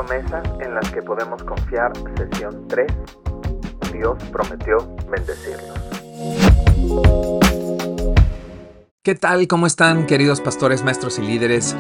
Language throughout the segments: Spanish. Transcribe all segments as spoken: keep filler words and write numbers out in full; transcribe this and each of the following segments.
Promesas en las que podemos confiar, sesión tres. Dios prometió bendecirlos. ¿Qué tal? ¿Cómo están, queridos pastores, maestros y líderes?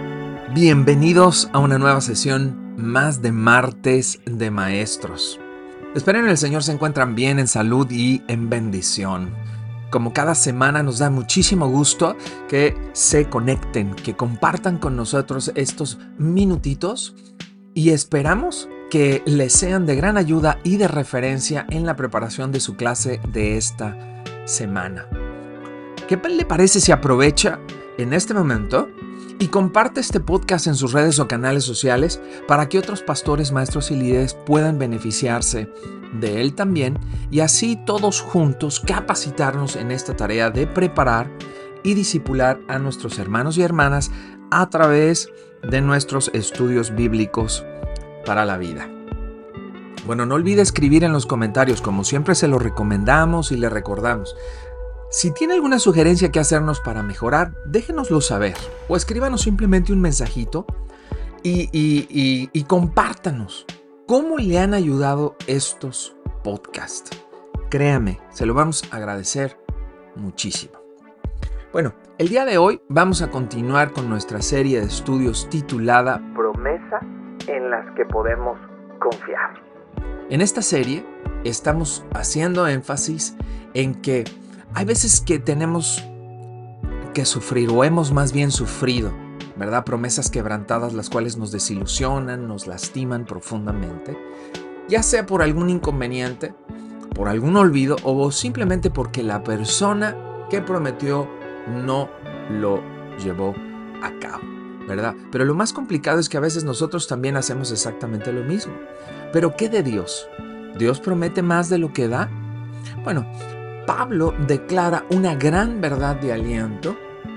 Bienvenidos a una nueva sesión más de Martes de Maestros. Espero en el Señor se encuentran bien, en salud y en bendición. Como cada semana nos da muchísimo gusto que se conecten, que compartan con nosotros estos minutitos y esperamos que les sean de gran ayuda y de referencia en la preparación de su clase de esta semana. ¿Qué le parece si aprovecha en este momento y comparte este podcast en sus redes o canales sociales para que otros pastores, maestros y líderes puedan beneficiarse de él también y así todos juntos capacitarnos en esta tarea de preparar y discipular a nuestros hermanos y hermanas a través de nuestros estudios bíblicos para la vida? Bueno, no olvide escribir en los comentarios, como siempre se lo recomendamos y le recordamos. Si tiene alguna sugerencia que hacernos para mejorar, déjenoslo saber o escríbanos simplemente un mensajito y, y, y, y compártanos cómo le han ayudado estos podcasts. Créame, se lo vamos a agradecer muchísimo. Bueno, el día de hoy vamos a continuar con nuestra serie de estudios titulada Promesas en las que podemos confiar. En esta serie estamos haciendo énfasis en que hay veces que tenemos que sufrir o hemos más bien sufrido, ¿verdad? Promesas quebrantadas las cuales nos desilusionan, nos lastiman profundamente, ya sea por algún inconveniente, por algún olvido o simplemente porque la persona que prometió no lo llevó a cabo, ¿verdad? Pero lo más complicado es que a veces nosotros también hacemos exactamente lo mismo. ¿Pero qué de Dios? ¿Dios promete más de lo que da? Bueno, Pablo declara una gran verdad de aliento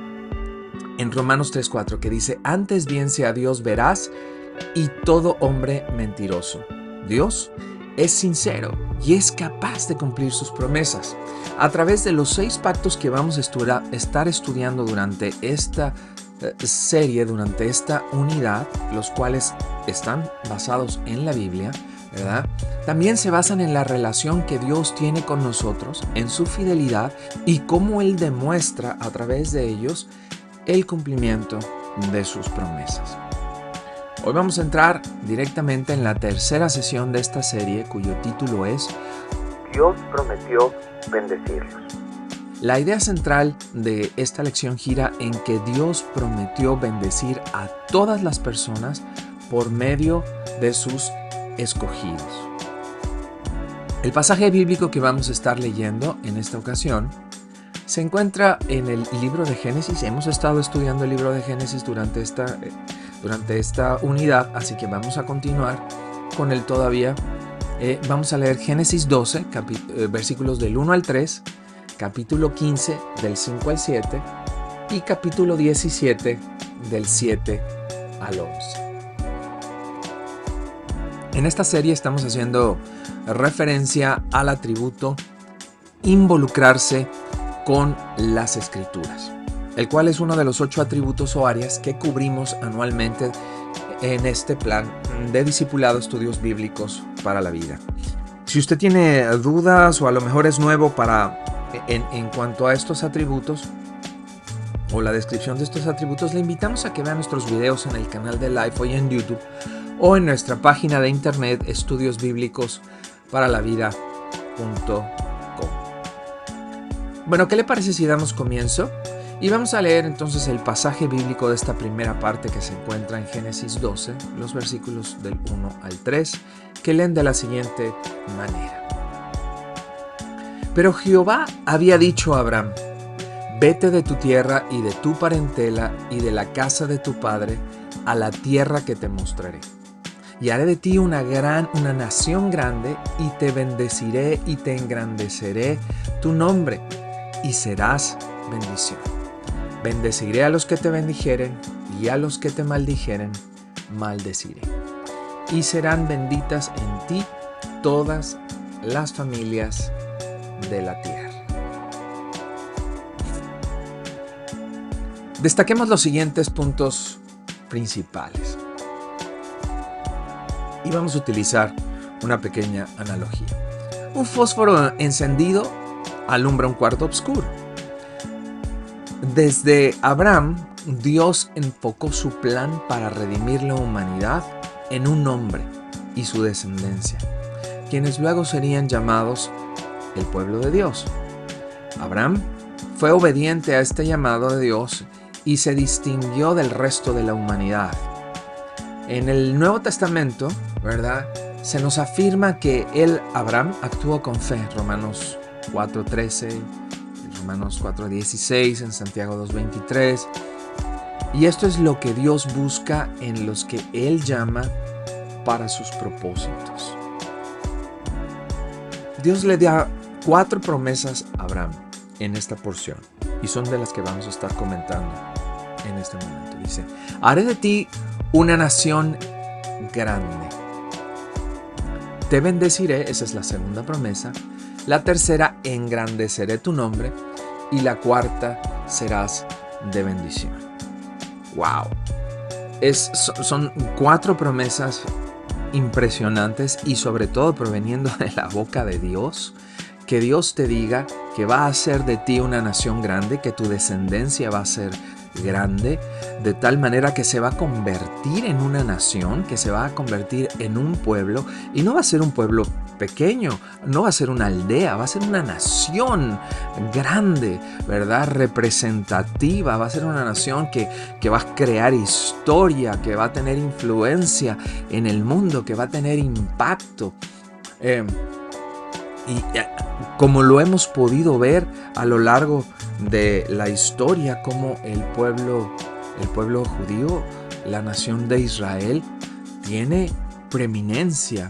en Romanos tres cuatro que dice: antes bien sea Dios veraz y todo hombre mentiroso. Dios es sincero y es capaz de cumplir sus promesas. A través de los seis pactos que vamos a estudiar, estar estudiando durante esta eh, serie, durante esta unidad, los cuales están basados en la Biblia, ¿verdad? También se basan en la relación que Dios tiene con nosotros, en su fidelidad y cómo Él demuestra a través de ellos el cumplimiento de sus promesas. Hoy vamos a entrar directamente en la tercera sesión de esta serie, cuyo título es Dios prometió bendecirlos. La idea central de esta lección gira en que Dios prometió bendecir a todas las personas por medio de sus escogidos. El pasaje bíblico que vamos a estar leyendo en esta ocasión se encuentra en el libro de Génesis. Hemos estado estudiando el libro de Génesis durante esta, durante esta unidad, así que vamos a continuar con él todavía. Eh, vamos a leer Génesis doce, capi- eh, versículos del uno al tres, capítulo quince, del cinco al siete y capítulo diecisiete, del siete al once. En esta serie estamos haciendo referencia al atributo involucrarse con las Escrituras, el cual es uno de los ocho atributos o áreas que cubrimos anualmente en este plan de discipulado, estudios bíblicos para la vida. Si usted tiene dudas o a lo mejor es nuevo para, en, en cuanto a estos atributos o la descripción de estos atributos, le invitamos a que vea nuestros videos en el canal de Life hoy en YouTube o en nuestra página de internet estudios bíblicos para la vida punto com. Bueno, ¿qué le parece si damos comienzo? Y vamos a leer entonces el pasaje bíblico de esta primera parte que se encuentra en Génesis doce, los versículos del uno al tres, que leen de la siguiente manera. Pero Jehová había dicho a Abraham: vete de tu tierra y de tu parentela y de la casa de tu padre a la tierra que te mostraré. Y haré de ti una gran, una nación grande, y te bendeciré y te engrandeceré tu nombre, y serás bendición. Bendeciré a los que te bendijeren, y a los que te maldijeren, maldeciré. Y serán benditas en ti todas las familias de la tierra. Destaquemos los siguientes puntos principales. Y vamos a utilizar una pequeña analogía. Un fósforo encendido alumbra un cuarto oscuro. Desde Abraham, Dios enfocó su plan para redimir la humanidad en un hombre y su descendencia, quienes luego serían llamados el pueblo de Dios. Abraham fue obediente a este llamado de Dios y se distinguió del resto de la humanidad. En el Nuevo Testamento, ¿verdad?, se nos afirma que él, Abraham, actuó con fe. Romanos cuatro trece, Romanos cuatro dieciséis, en Santiago dos veintitrés. Y esto es lo que Dios busca en los que Él llama para sus propósitos. Dios le da cuatro promesas a Abraham en esta porción, y son de las que vamos a estar comentando en este momento. Dice: haré de ti una nación grande. Te bendeciré, esa es la segunda promesa. La tercera, engrandeceré tu nombre. Y la cuarta, serás de bendición. ¡Wow! Es, son cuatro promesas impresionantes y sobre todo proveniendo de la boca de Dios. Que Dios te diga que va a hacer de ti una nación grande, que tu descendencia va a ser grande, de tal manera que se va a convertir en una nación, que se va a convertir en un pueblo, y no va a ser un pueblo pequeño, no va a ser una aldea, va a ser una nación grande, ¿verdad? Representativa, va a ser una nación que, que va a crear historia, que va a tener influencia en el mundo, que va a tener impacto. Eh, y eh, como lo hemos podido ver a lo largo de la historia, como el pueblo, el pueblo judío, la nación de Israel, tiene preeminencia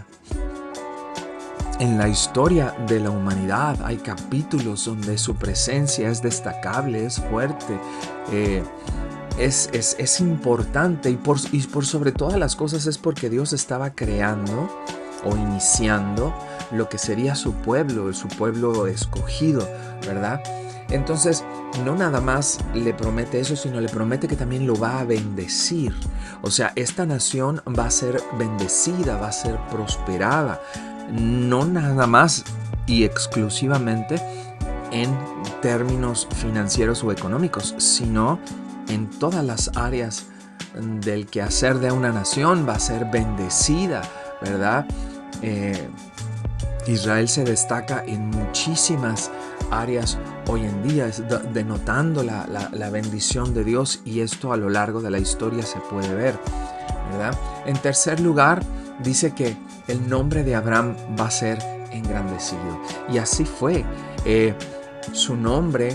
en la historia de la humanidad. Hay capítulos donde su presencia es destacable, es fuerte, eh, es, es, es importante, y por, y por sobre todas las cosas es porque Dios estaba creando o iniciando lo que sería su pueblo, su pueblo escogido, ¿verdad? Entonces, no nada más le promete eso, sino le promete que también lo va a bendecir. O sea, esta nación va a ser bendecida, va a ser prosperada. No nada más y exclusivamente en términos financieros o económicos, sino en todas las áreas del quehacer de una nación va a ser bendecida, ¿verdad? Eh, Israel se destaca en muchísimas áreas hoy en día, denotando la, la, la bendición de Dios, y esto a lo largo de la historia se puede ver, ¿verdad? En tercer lugar, dice que el nombre de Abraham va a ser engrandecido. Y así fue. Eh, su nombre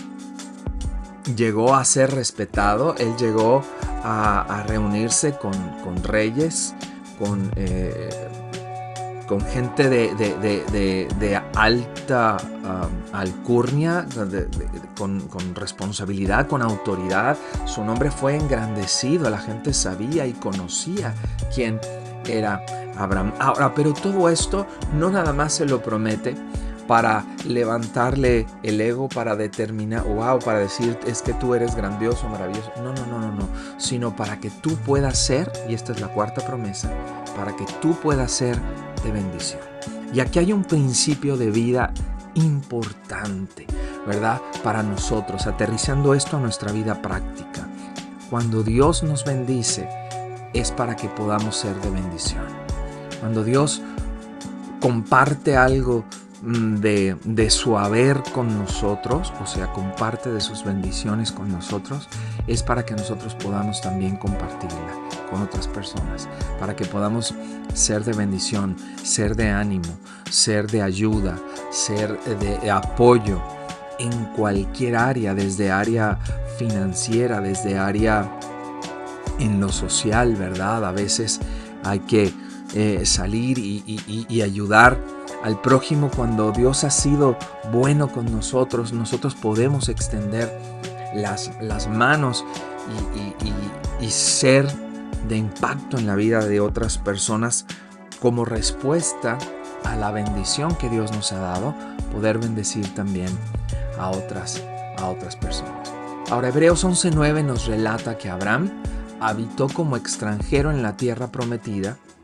llegó a ser respetado. Él llegó a, a reunirse con, con reyes, con, eh, con gente de, de, de, de, de alta um, alcurnia, de, de, con, con responsabilidad, con autoridad. Su nombre fue engrandecido. La gente sabía y conocía quién era Abraham. Ahora, pero todo esto no nada más se lo promete para levantarle el ego, para determinar, wow, para decir es que tú eres grandioso, maravilloso. No, no, no, no, no. Sino para que tú puedas ser, y esta es la cuarta promesa, para que tú puedas ser de bendición. Y aquí hay un principio de vida importante, ¿verdad? Para nosotros, aterrizando esto a nuestra vida práctica. Cuando Dios nos bendice, es para que podamos ser de bendición. Cuando Dios comparte algo de, de su haber con nosotros, o sea, comparte de sus bendiciones con nosotros, es para que nosotros podamos también compartirla con otras personas, para que podamos ser de bendición, ser de ánimo, ser de ayuda, ser de apoyo en cualquier área, desde área financiera, desde área en lo social, ¿verdad? A veces hay que eh, salir y, y, y ayudar al prójimo. Cuando Dios ha sido bueno con nosotros, nosotros podemos extender las, las manos y, y, y, y ser de impacto en la vida de otras personas como respuesta a la bendición que Dios nos ha dado, poder bendecir también a otras, a otras personas. Ahora, Hebreos once nueve nos relata que Abraham habitó como extranjero en la tierra prometida,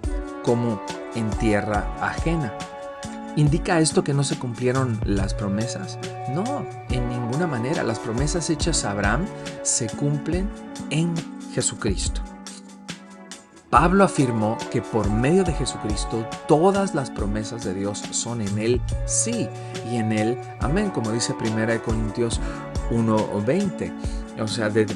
como en tierra ajena. ¿Indica esto que no se cumplieron las promesas? No, en ninguna manera. Las promesas hechas a Abraham se cumplen en Jesucristo. Pablo afirmó que por medio de Jesucristo todas las promesas de Dios son en Él sí y en Él amén, como dice primera de Corintios uno veinte. O sea, de,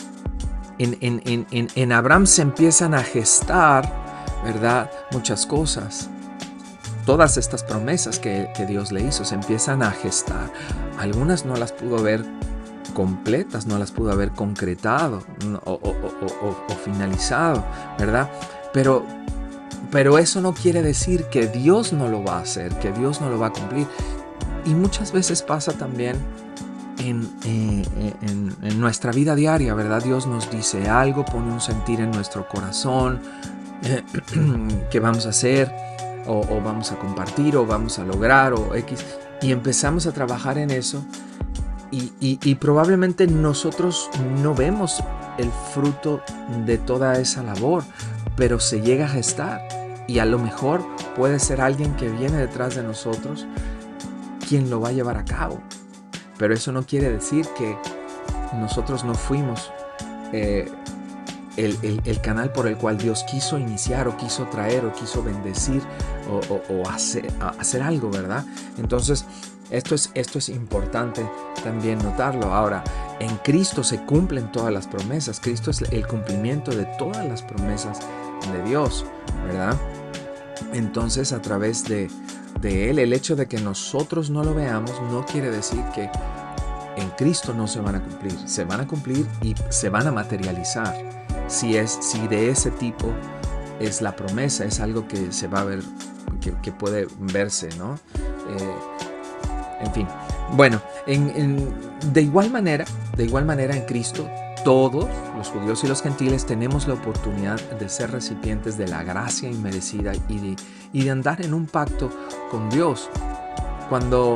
en, en, en, en Abraham se empiezan a gestar, ¿verdad?, muchas cosas. Todas estas promesas que, que Dios le hizo se empiezan a gestar. Algunas no las pudo ver completas, no las pudo haber concretado o, o, o, o, o finalizado, ¿verdad? Pero, pero eso no quiere decir que Dios no lo va a hacer, que Dios no lo va a cumplir. Y muchas veces pasa también en, eh, en, en nuestra vida diaria, ¿verdad? Dios nos dice algo, pone un sentir en nuestro corazón eh, que vamos a hacer o, o vamos a compartir o vamos a lograr o X, y empezamos a trabajar en eso. Y, y, y probablemente nosotros no vemos el fruto de toda esa labor, pero se llega a gestar. Y a lo mejor puede ser alguien que viene detrás de nosotros quien lo va a llevar a cabo. Pero eso no quiere decir que nosotros no fuimos eh, el, el, el canal por el cual Dios quiso iniciar o quiso traer o quiso bendecir o, o, o hacer, hacer algo, ¿verdad? Entonces, Esto es, esto es importante también notarlo. Ahora, en Cristo se cumplen todas las promesas. Cristo es el cumplimiento de todas las promesas de Dios, ¿verdad? Entonces, a través de, de Él, el hecho de que nosotros no lo veamos no quiere decir que en Cristo no se van a cumplir. Se van a cumplir y se van a materializar. Si, es, si de ese tipo es la promesa, es algo que se va a ver, que, que puede verse, ¿no? Eh, En fin, bueno, en, en, de igual manera, de igual manera en Cristo, todos, los judíos y los gentiles, tenemos la oportunidad de ser recipientes de la gracia inmerecida y de, y de andar en un pacto con Dios. Cuando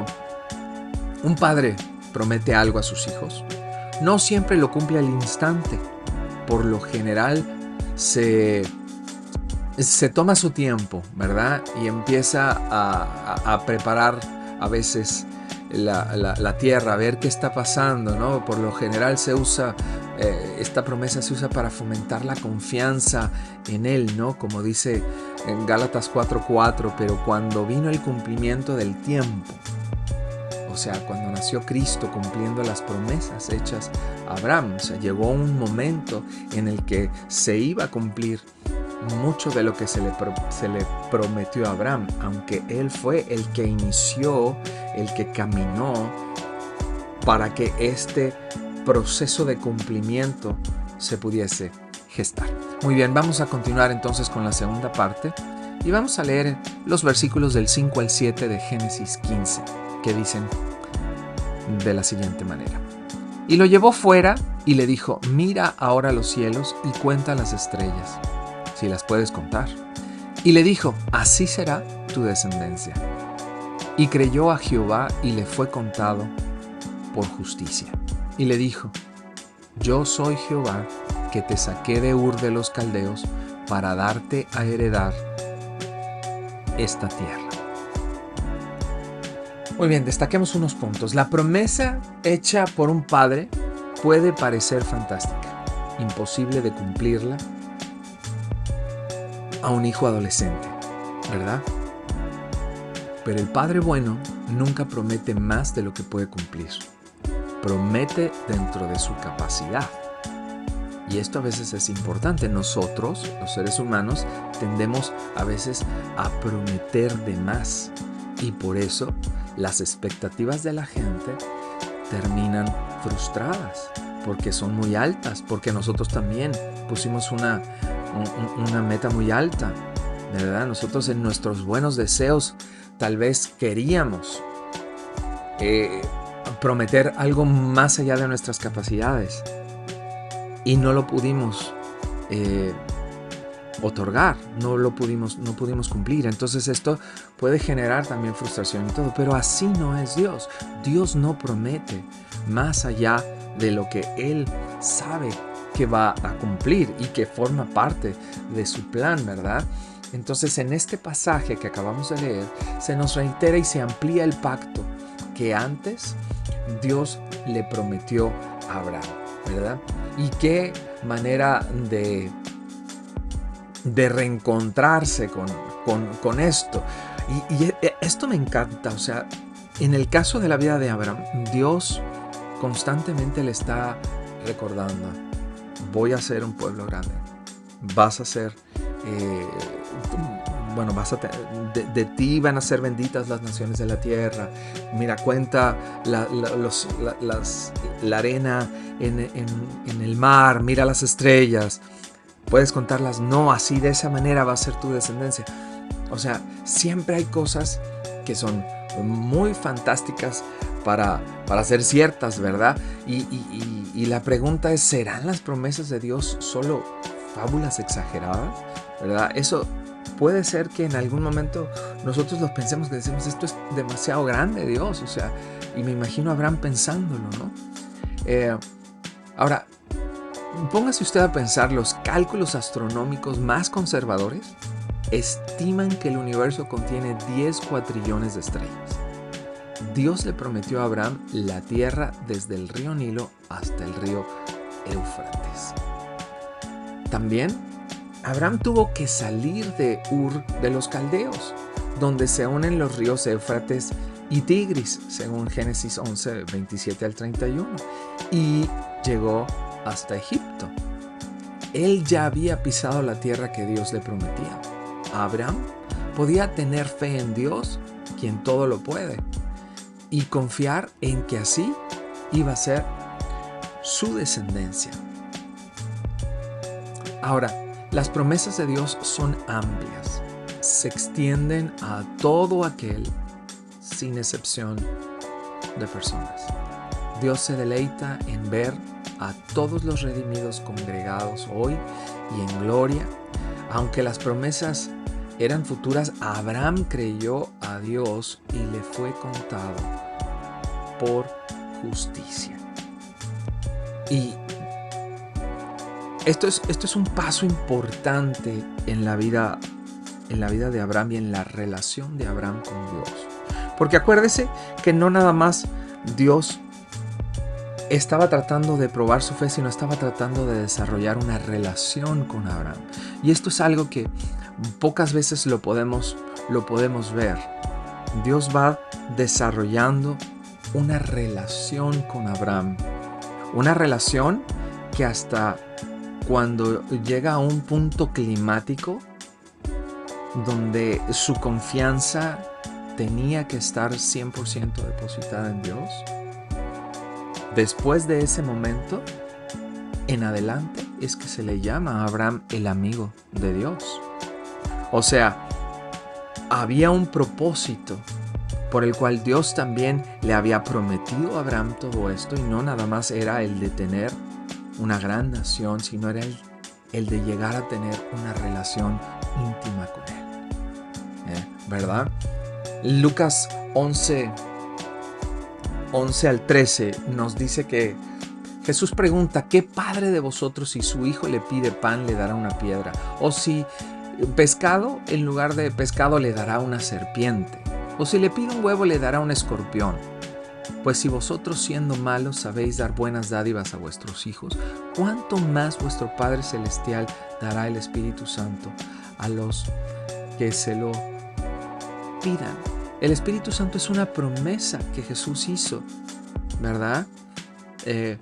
un padre promete algo a sus hijos, no siempre lo cumple al instante. Por lo general, se, se toma su tiempo, ¿verdad? Y empieza a, a, a preparar a veces La, la, la tierra, a ver qué está pasando, ¿no? Por lo general se usa, eh, esta promesa se usa para fomentar la confianza en Él, ¿no? Como dice en Gálatas cuatro cuatro, pero cuando vino el cumplimiento del tiempo, o sea, cuando nació Cristo cumpliendo las promesas hechas a Abraham, o sea, llegó un momento en el que se iba a cumplir mucho de lo que se le, pro, se le prometió a Abraham, aunque él fue el que inició, el que caminó para que este proceso de cumplimiento se pudiese gestar. Muy bien, vamos a continuar entonces con la segunda parte y vamos a leer los versículos del cinco al siete de Génesis quince, que dicen de la siguiente manera. Y lo llevó fuera y le dijo: mira ahora los cielos y cuenta las estrellas, si las puedes contar. Y le dijo: así será tu descendencia. Y creyó a Jehová y le fue contado por justicia. Y le dijo: yo soy Jehová, que te saqué de Ur de los Caldeos para darte a heredar esta tierra. Muy bien, destaquemos unos puntos. La promesa hecha por un padre puede parecer fantástica, imposible de cumplirla a un hijo adolescente, ¿verdad? Pero el Padre bueno nunca promete más de lo que puede cumplir. Promete dentro de su capacidad. Y esto a veces es importante. Nosotros, los seres humanos, tendemos a veces a prometer de más. Y por eso las expectativas de la gente terminan frustradas, porque son muy altas, porque nosotros también pusimos una, una meta muy alta, ¿verdad? Nosotros en nuestros buenos deseos tal vez queríamos eh, prometer algo más allá de nuestras capacidades y no lo pudimos eh, otorgar, no lo pudimos, no pudimos cumplir. Entonces esto puede generar también frustración y todo, pero así no es Dios. Dios no promete más allá de lo que Él sabe que va a cumplir y que forma parte de su plan, ¿verdad? Entonces, en este pasaje que acabamos de leer, se nos reitera y se amplía el pacto que antes Dios le prometió a Abraham, ¿verdad? Y qué manera de, de reencontrarse con, con, con esto. Y, y esto me encanta, o sea, en el caso de la vida de Abraham, Dios constantemente le está recordando: voy a ser un pueblo grande, vas a ser, eh, bueno, vas a te, de, de ti van a ser benditas las naciones de la tierra. Mira, cuenta la, la, los, la, las, la arena en, en, en el mar, mira las estrellas, puedes contarlas. No, así de esa manera va a ser tu descendencia. O sea, siempre hay cosas que son muy fantásticas para, para ser ciertas, ¿verdad? Y, y, y, y la pregunta es, ¿serán las promesas de Dios solo fábulas exageradas? ¿Verdad? Eso puede ser que en algún momento nosotros lo pensemos, que decimos, esto es demasiado grande, Dios. O sea, y me imagino a Abraham pensándolo, ¿no? Eh, ahora, póngase usted a pensar, los cálculos astronómicos más conservadores estiman que el universo contiene diez cuatrillones de estrellas. Dios le prometió a Abraham la tierra desde el río Nilo hasta el río Éufrates. También Abraham tuvo que salir de Ur de los caldeos, donde se unen los ríos Éufrates y Tigris, según Génesis once, veintisiete al treinta y uno, y llegó hasta Egipto. Él ya había pisado la tierra que Dios le prometía. Abraham podía tener fe en Dios, quien todo lo puede, y confiar en que así iba a ser su descendencia. Ahora, las promesas de Dios son amplias, se extienden a todo aquel, sin excepción de personas. Dios se deleita en ver a todos los redimidos congregados hoy y en gloria. Aunque las promesas eran futuras, Abraham creyó a Dios y le fue contado por justicia. Y esto es, esto es un paso importante en la vida, en la vida de Abraham y en la relación de Abraham con Dios. Porque acuérdese que no nada más Dios estaba tratando de probar su fe, sino estaba tratando de desarrollar una relación con Abraham. Y esto es algo que pocas veces lo podemos, lo podemos ver. Dios va desarrollando una relación con Abraham. Una relación que hasta cuando llega a un punto climático donde su confianza tenía que estar cien por ciento depositada en Dios, después de ese momento en adelante es que se le llama a Abraham el amigo de Dios. O sea, había un propósito por el cual Dios también le había prometido a Abraham todo esto, y no nada más era el de tener una gran nación, sino era el, el de llegar a tener una relación íntima con él. ¿Eh? ¿Verdad? Lucas once, once al trece nos dice que Jesús pregunta: ¿qué padre de vosotros, si su hijo le pide pan, le dará una piedra? O si pescado, en lugar de pescado le dará una serpiente. O si le pide un huevo, le dará un escorpión. Pues si vosotros, siendo malos, sabéis dar buenas dádivas a vuestros hijos, ¿cuánto más vuestro Padre Celestial dará el Espíritu Santo a los que se lo pidan? El Espíritu Santo es una promesa que Jesús hizo, ¿verdad? Eh,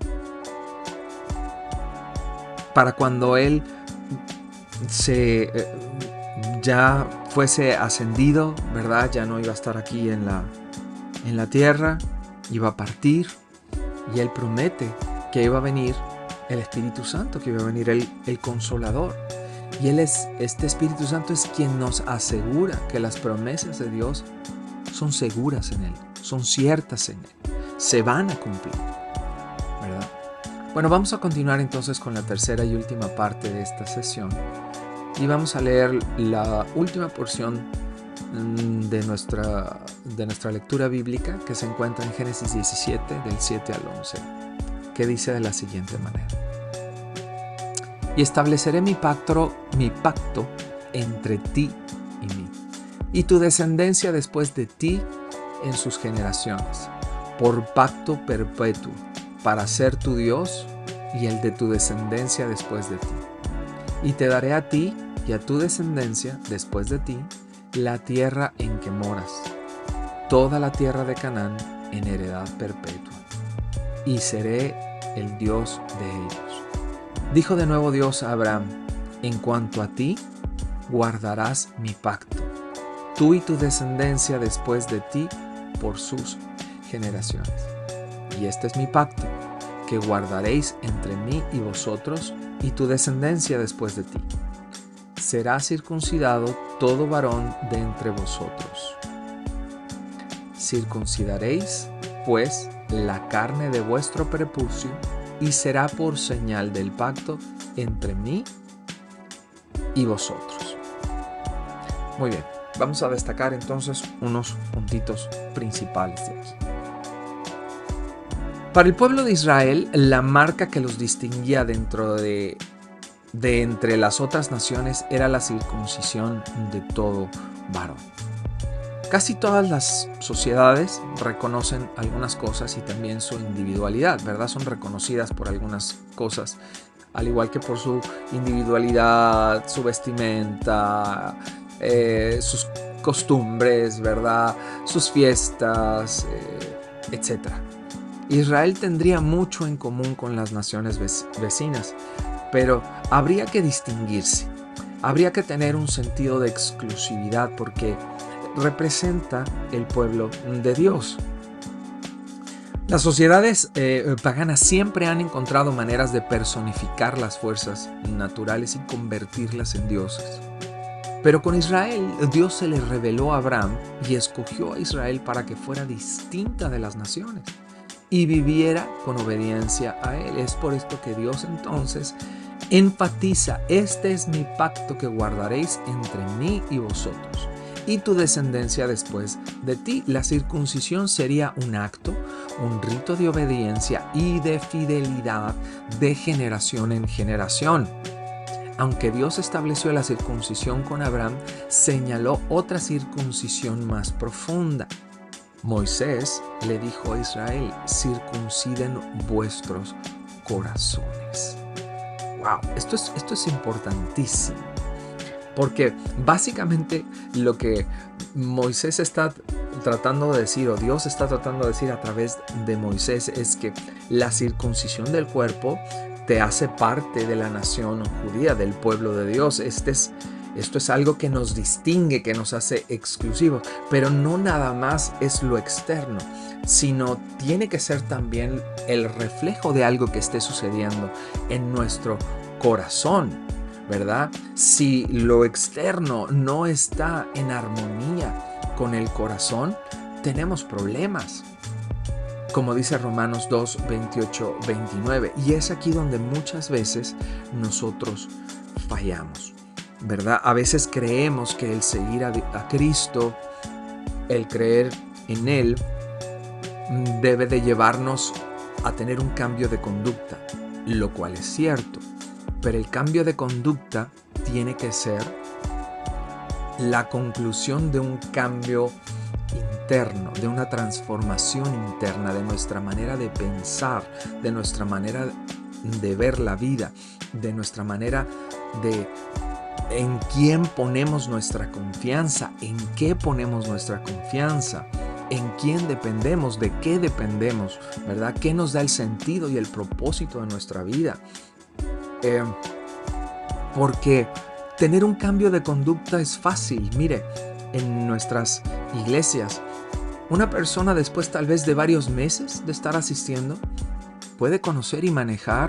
para cuando Él se... Eh, ya fuese ascendido, ¿verdad? Ya no iba a estar aquí en la, en la tierra, iba a partir, y Él promete que iba a venir el Espíritu Santo, que iba a venir el, el Consolador. Y Él es, este Espíritu Santo es quien nos asegura que las promesas de Dios son seguras en Él, son ciertas en Él, se van a cumplir, ¿verdad? Bueno, vamos a continuar entonces con la tercera y última parte de esta sesión. Y vamos a leer la última porción de nuestra, de nuestra lectura bíblica, que se encuentra en Génesis diecisiete, del siete al once, que dice de la siguiente manera: y estableceré mi pacto, mi pacto entre ti y mí, y tu descendencia después de ti en sus generaciones, por pacto perpetuo, para ser tu Dios y el de tu descendencia después de ti. Y te daré a ti y a tu descendencia después de ti la tierra en que moras, toda la tierra de Canaán en heredad perpetua, y seré el Dios de ellos. Dijo de nuevo Dios a Abraham: en cuanto a ti, guardarás mi pacto, tú y tu descendencia después de ti por sus generaciones. Y este es mi pacto, que guardaréis entre mí y vosotros y tu descendencia después de ti. Será circuncidado todo varón de entre vosotros. Circuncidaréis, pues, la carne de vuestro prepucio, y será por señal del pacto entre mí y vosotros. Muy bien, vamos a destacar entonces unos puntitos principales de aquí. Para el pueblo de Israel, la marca que los distinguía dentro de, de entre las otras naciones era la circuncisión de todo varón. Casi todas las sociedades reconocen algunas cosas y también su individualidad, ¿verdad? Son reconocidas por algunas cosas, al igual que por su individualidad, su vestimenta, eh, sus costumbres, ¿verdad? Sus fiestas, eh, etcétera. Israel tendría mucho en común con las naciones vecinas, pero habría que distinguirse. Habría que tener un sentido de exclusividad porque representa el pueblo de Dios. Las sociedades eh, paganas siempre han encontrado maneras de personificar las fuerzas naturales y convertirlas en dioses. Pero con Israel, Dios se le reveló a Abraham y escogió a Israel para que fuera distinta de las naciones y viviera con obediencia a Él. Es por esto que Dios entonces enfatiza: este es mi pacto que guardaréis entre mí y vosotros y tu descendencia después de ti. La circuncisión sería un acto, un rito de obediencia y de fidelidad de generación en generación. Aunque Dios estableció la circuncisión con Abraham, señaló otra circuncisión más profunda. Moisés le dijo a Israel: circunciden vuestros corazones. Wow, esto es, esto es importantísimo. Porque básicamente lo que Moisés está tratando de decir, o Dios está tratando de decir a través de Moisés, es que la circuncisión del cuerpo te hace parte de la nación judía, del pueblo de Dios. Este es, esto es algo que nos distingue, que nos hace exclusivos. Pero no nada más es lo externo, sino tiene que ser también el reflejo de algo que esté sucediendo en nuestro corazón, ¿verdad? Si lo externo no está en armonía con el corazón, tenemos problemas. Como dice Romanos dos, veintiocho, veintinueve. Y es aquí donde muchas veces nosotros fallamos, ¿verdad? A veces creemos que el seguir a, a Cristo, el creer en Él, debe de llevarnos a tener un cambio de conducta, lo cual es cierto. Pero el cambio de conducta tiene que ser la conclusión de un cambio interno, de una transformación interna de nuestra manera de pensar, de nuestra manera de ver la vida, de nuestra manera de en quién ponemos nuestra confianza, en qué ponemos nuestra confianza, en quién dependemos, de qué dependemos, ¿verdad? ¿Qué nos da el sentido y el propósito de nuestra vida? Eh, porque tener un cambio de conducta es fácil. Mire, en nuestras iglesias, una persona después tal vez de varios meses de estar asistiendo puede conocer y manejar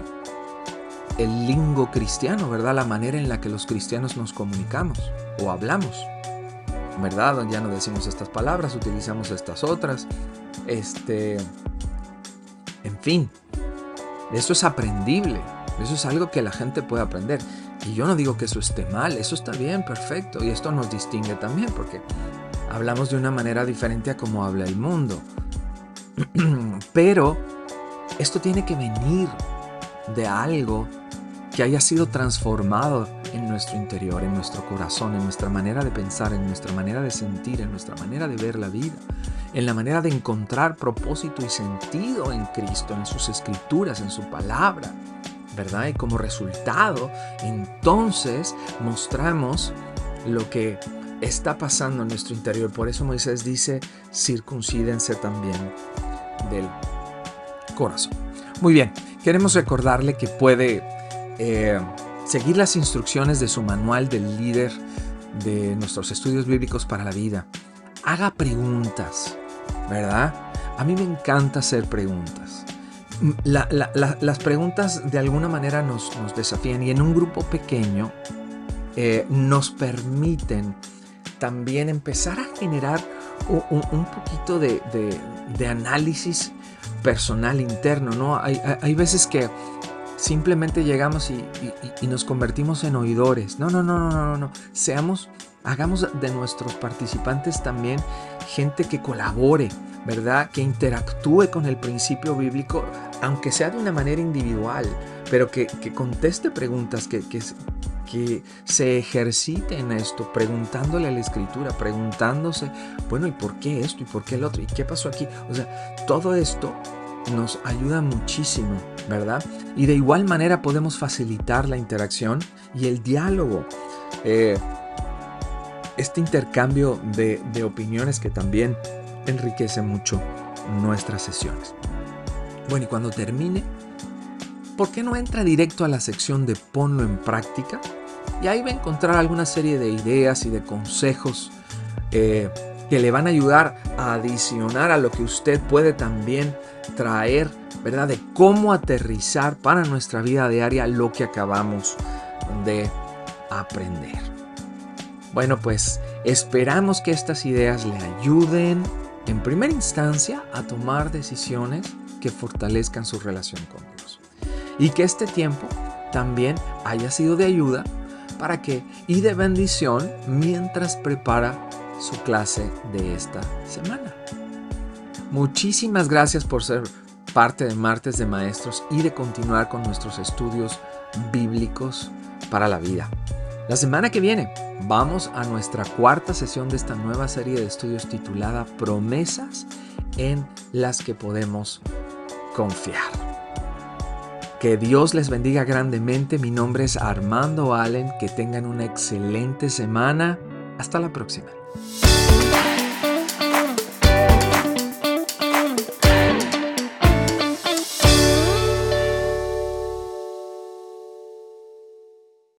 el lingo cristiano, ¿verdad? La manera en la que los cristianos nos comunicamos o hablamos, ¿verdad? Ya no decimos estas palabras, utilizamos estas otras. Este, en fin, eso es aprendible. Eso es algo que la gente puede aprender. Y yo no digo que eso esté mal, eso está bien, perfecto. Y esto nos distingue también porque hablamos de una manera diferente a cómo habla el mundo. Pero esto tiene que venir de algo que haya sido transformado en nuestro interior, en nuestro corazón, en nuestra manera de pensar, en nuestra manera de sentir, en nuestra manera de ver la vida, en la manera de encontrar propósito y sentido en Cristo, en sus escrituras, en su palabra, ¿verdad? Y como resultado, entonces mostramos lo que está pasando en nuestro interior. Por eso Moisés dice, circuncídense también del corazón. Muy bien, queremos recordarle que puede eh, seguir las instrucciones de su manual del líder de nuestros estudios bíblicos para la vida. Haga preguntas, ¿verdad? A mí me encanta hacer preguntas. La, la, la, las preguntas de alguna manera nos, nos desafían y en un grupo pequeño eh, nos permiten también empezar a generar un, un, un poquito de, de, de análisis personal interno, ¿no? Hay, hay, hay veces que simplemente llegamos y, y, y nos convertimos en oidores. No, no, no, no, no, no. Seamos, hagamos de nuestros participantes también gente que colabore, ¿verdad? Que interactúe con el principio bíblico, aunque sea de una manera individual, pero que, que conteste preguntas, que, que, que se ejercite en esto, preguntándole a la Escritura, preguntándose, bueno, ¿y por qué esto? ¿Y por qué el otro? ¿Y qué pasó aquí? O sea, todo esto nos ayuda muchísimo, ¿verdad? Y de igual manera podemos facilitar la interacción y el diálogo. Eh, este intercambio de, de opiniones que también enriquece mucho nuestras sesiones. Bueno, y cuando termine, ¿por qué no entra directo a la sección de ponlo en práctica? Y ahí va a encontrar alguna serie de ideas y de consejos eh, que le van a ayudar a adicionar a lo que usted puede también traer, ¿verdad? De cómo aterrizar para nuestra vida diaria lo que acabamos de aprender. Bueno, pues esperamos que estas ideas le ayuden en primera instancia a tomar decisiones que fortalezcan su relación con Dios. Y que este tiempo también haya sido de ayuda para que y de bendición mientras prepara su clase de esta semana. Muchísimas gracias por ser parte de Martes de Maestros y de continuar con nuestros estudios bíblicos para la vida. La semana que viene vamos a nuestra cuarta sesión de esta nueva serie de estudios titulada Promesas en las que podemos confiar. Que Dios les bendiga grandemente. Mi nombre es Armando Allen. Que tengan una excelente semana. Hasta la próxima.